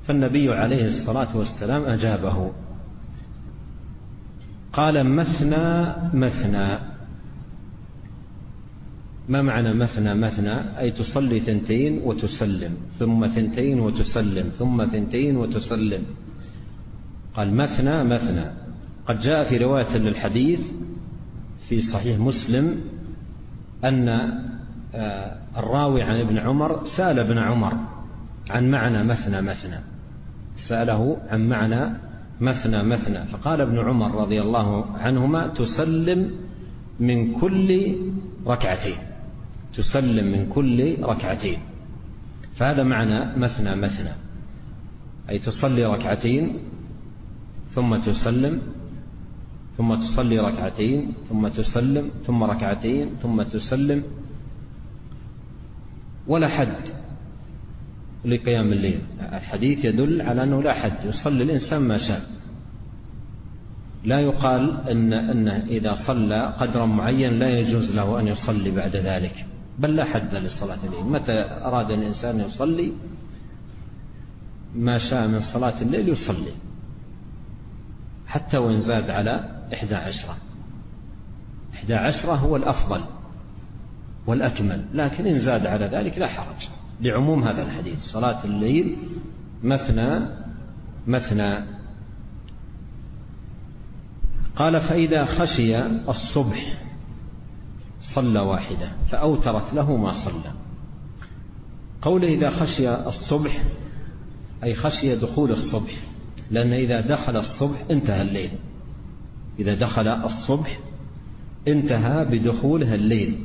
فالنبي عليه الصلاة والسلام أجابه قال: مثنى مثنى. ما معنى مثنى مثنى؟ أي تصلي 2 وتسلم، ثم 2 وتسلم، ثم 2 وتسلم. قال مثنى مثنى. قد جاء في رواية للحديث في صحيح مسلم أن الراوي عن ابن عمر سأل ابن عمر عن معنى مثنى مثنى، سأله عن معنى مثنى مثنى، فقال ابن عمر رضي الله عنهما: تسلم من كل ركعتين، تسلم من كل ركعتين. فهذا معنى مثنى مثنى، أي تصلي ركعتين ثم تسلم، ثم تصلي ركعتين ثم تسلم، ثم ركعتين ثم تسلم، ولا حد لقيام الليل. الحديث يدل على أنه لا حد، يصلي الإنسان ما شاء. لا يقال أن إذا صلى قدرا معين لا يجوز له أن يصلي بعد ذلك، بل لا حد لصلاة الليل. متى أراد الإنسان يصلي ما شاء من صلاة الليل يصلي، حتى وإن زاد على 11 هو الأفضل والأكمل، لكن إن زاد على ذلك لا حرج، لعموم هذا الحديث: صلاة الليل مثنى مثنى. قال: فإذا خشي الصبح صلى واحدة فأوترت له ما صلى. قوله إذا خشي الصبح أي خشي دخول الصبح، لأن إذا دخل الصبح انتهى الليل، إذا دخل الصبح انتهى بدخولها الليل.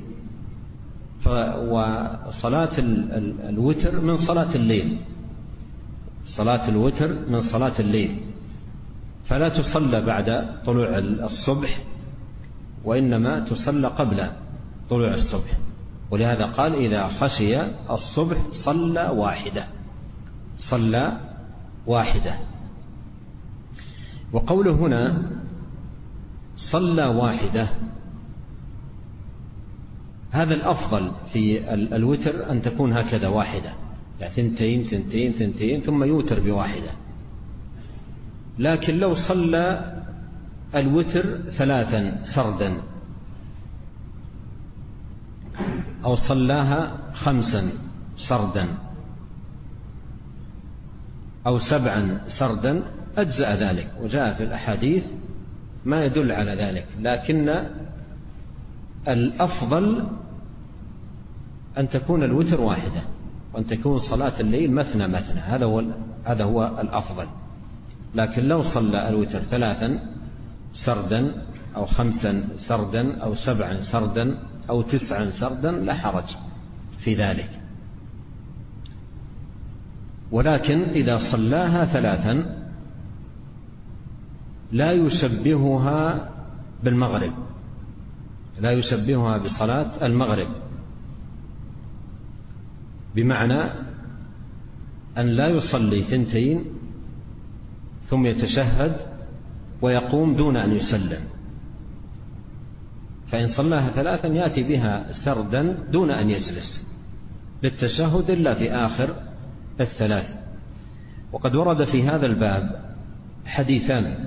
وصلاة الوتر من صلاة الليل، صلاة الوتر من صلاة الليل، فلا تصلى بعد طلوع الصبح، وإنما تصلى قبل طلوع الصبح. ولهذا قال: إذا خشي الصبح صلى واحدة، صلى واحدة. وقوله هنا صلى واحدة، هذا الأفضل في الوتر أن تكون هكذا واحدة، يعني 2 2 2 ثم يوتر بواحدة. لكن لو صلى الوتر 3 سردا، أو صلاها 5 سردا، أو 7 سردا، أجزأ ذلك، وجاء في الأحاديث ما يدل على ذلك. لكن الأفضل أن تكون الوتر واحدة، وأن تكون صلاة الليل مثنى مثنى، هذا هو الأفضل. لكن لو صلى الوتر 3 سردا، أو 5 سردا، أو 7 سردا، أو 9 سردا، لا حرج في ذلك. ولكن إذا صلاها 3 لا يشبهها بالمغرب، لا يشبهها بصلاة المغرب، بمعنى أن لا يصلي 2 ثم يتشهد ويقوم دون أن يسلم. فإن صلاها 3 يأتي بها سردا دون أن يجلس للتشهد إلا في آخر 3. وقد ورد في هذا الباب حديثان،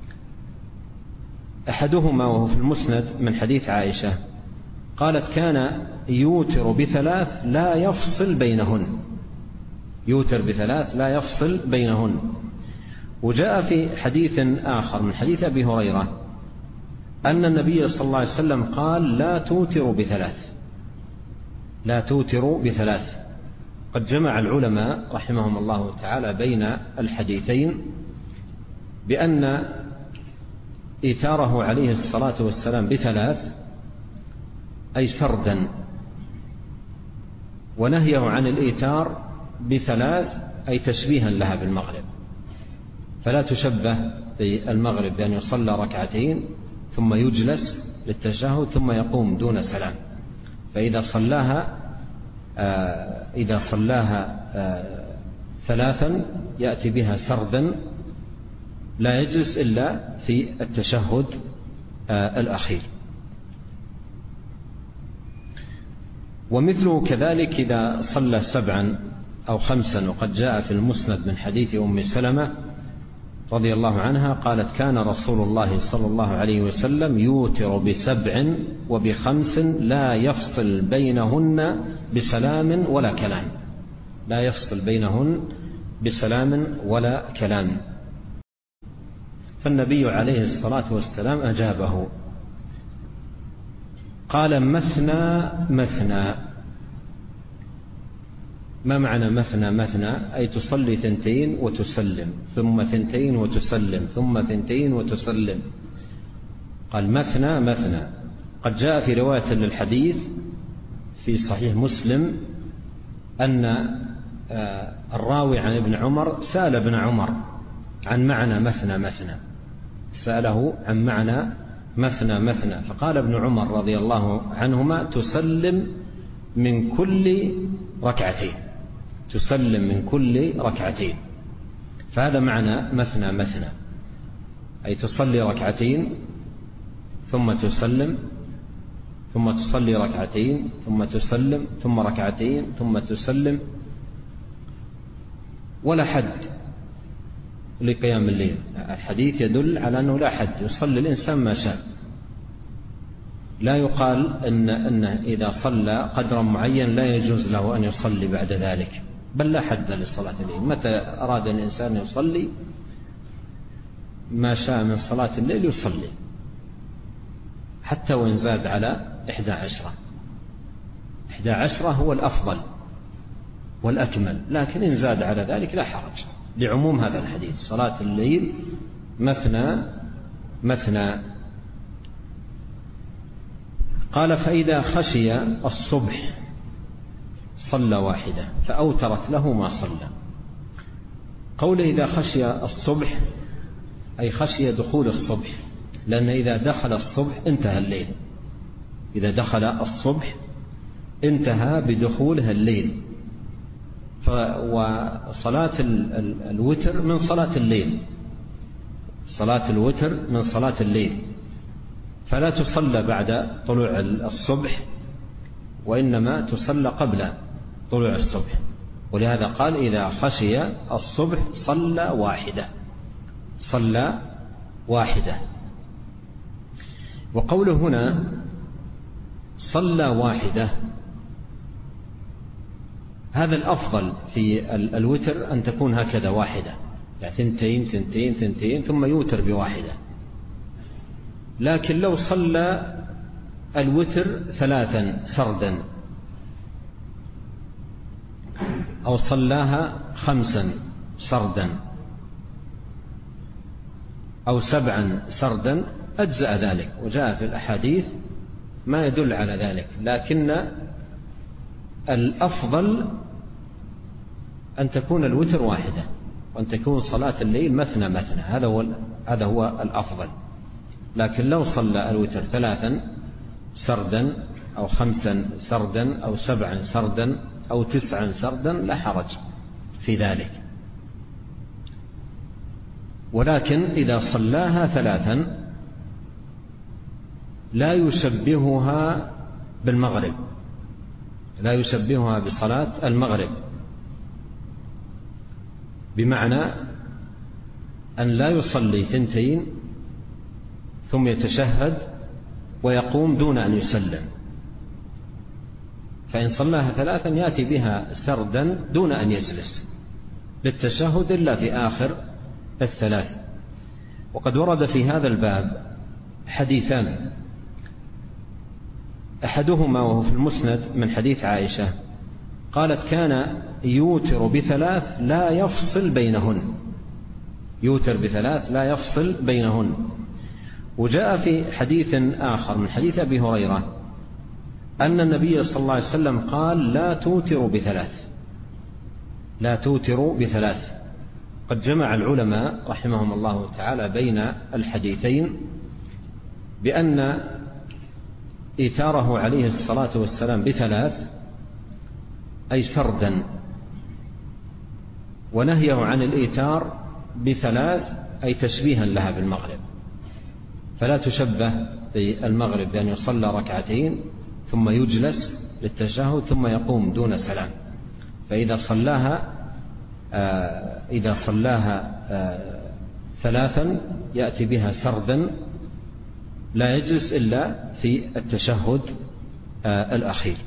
أحدهما وهو في المسند من حديث عائشة قالت: كان يوتر ب3 لا يفصل بينهن، يوتر ب3 لا يفصل بينهن. وجاء في حديث آخر من حديث أبي هريرة أن النبي صلى الله عليه وسلم قال: لا توتر ب3، لا توتر ب3. قد جمع العلماء رحمهم الله تعالى بين الحديثين بأن إيتاره عليه الصلاة والسلام ب3 أي سردا، ونهيه عن الإيتار ب3 أي تشبيها لها بالمغرب. فلا تشبه بالمغرب بأن يصلى 2 ثم يجلس للتشهد ثم يقوم دون سلام. فإذا صلاها 3 يأتي بها سردا لا يجلس إلا في التشهد الأخير. ومثله كذلك إذا صلى 7 أو 5. وقد جاء في المسند من حديث أم سلمة رضي الله عنها قالت: كان رسول الله صلى الله عليه وسلم يوتر ب7 وب5 لا يفصل بينهن بسلام ولا كلام، لا يفصل بينهن بسلام ولا كلام. فالنبي عليه الصلاة والسلام أجابه قال: مثنى مثنى. ما معنى مثنى مثنى؟ أي تصلي 2 وتسلم، ثم 2 وتسلم، ثم 2 وتسلم. قال: مثنى مثنى. قد جاء في رواية للحديث في صحيح مسلم أن الراوي عن ابن عمر سأل ابن عمر عن معنى مثنى مثنى، سأله عن معنى مثنى مثنى، فقال ابن عمر رضي الله عنهما: تسلم من كل ركعتين، تسلم من كل ركعتين. فهذا معنى مثنى مثنى، أي تصلي 2 ثم تسلم، ثم تصلي 2 ثم تسلم، ثم 2 ثم تسلم، ولا حد لقيام الليل. الحديث يدل على أنه لا حد، يصلي الإنسان ما شاء. لا يقال أن إذا صلى قدرا معين لا يجوز له أن يصلي بعد ذلك، بل لا حد لصلاة الليل. متى أراد الإنسان يصلي ما شاء من صلاة الليل يصلي، حتى وإن زاد على 11. 11 هو الأفضل والأكمل، لكن إن زاد على ذلك لا حرج، لعموم هذا الحديث: صلاة الليل مثنى مثنى. قال: فإذا خشي الصبح صلى 1 فأوترت له ما صلى. قوله إذا خشي الصبح أي خشي دخول الصبح، لأن إذا دخل الصبح انتهى الليل، إذا دخل الصبح انتهى بدخولها الليل. وصلاة الوتر من صلاة الليل، صلاة الوتر من صلاة الليل، فلا تصلى بعد طلوع الصبح، وإنما تصلى قبل طلوع الصبح. ولهذا قال: إذا خشي الصبح صلى 1، صلى 1. وقوله هنا صلى 1 هذا الأفضل في الوتر أن تكون هكذا 1، يعني 2 2 2 ثم يوتر ب1. لكن لو صلى الوتر 3 سردا، أو صلاها 5 سردا، أو 7 سردا أجزأ ذلك، وجاء في الأحاديث ما يدل على ذلك. لكن الأفضل أن تكون الوتر 1، وأن تكون صلاة الليل مثنى مثنى، هذا هو الأفضل. لكن لو صلى الوتر 3 سردا، أو 5 سردا، أو 7 سردا، أو 9 سردا لا حرج في ذلك. ولكن إذا صلاها 3 لا يشبهها بالمغرب، لا يشبهها بصلاة المغرب، بمعنى أن لا يصلي 2 ثم يتشهد ويقوم دون أن يسلم، فإن صلاها 3 يأتي بها سردا دون أن يجلس للتشهد إلا في آخر 3. وقد ورد في هذا الباب حديثان، أحدهما وهو في المسند من حديث عائشة قالت: كان يوتر ب3 لا يفصل بينهن، يوتر ب3 لا يفصل بينهن. وجاء في حديث آخر من حديث أبي هريرة أن النبي صلى الله عليه وسلم قال: لا توتروا ب3، لا توتروا ب3. قد جمع العلماء رحمهم الله تعالى بين الحديثين بأن إيتاره عليه الصلاة والسلام ب3 أي سردا، ونهيه عن الإيتار ب3 أي تشبيها لها بالمغرب، فلا تشبه بالمغرب بأن يصلى 2 ثم يجلس للتشهد ثم يقوم دون سلام، فإذا صلاها ثلاثا يأتي بها سردا لا يجلس إلا في التشهد الأخير.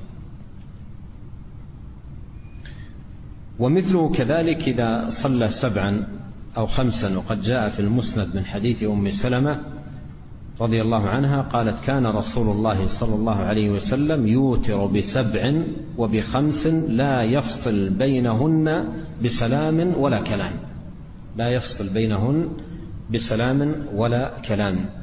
ومثله كذلك إذا صلى 7 أو 5، وقد جاء في المسند من حديث أم سلمة رضي الله عنها قالت: كان رسول الله صلى الله عليه وسلم يوتر ب7 وب5 لا يفصل بينهن بسلام ولا كلام، لا يفصل بينهن بسلام ولا كلام.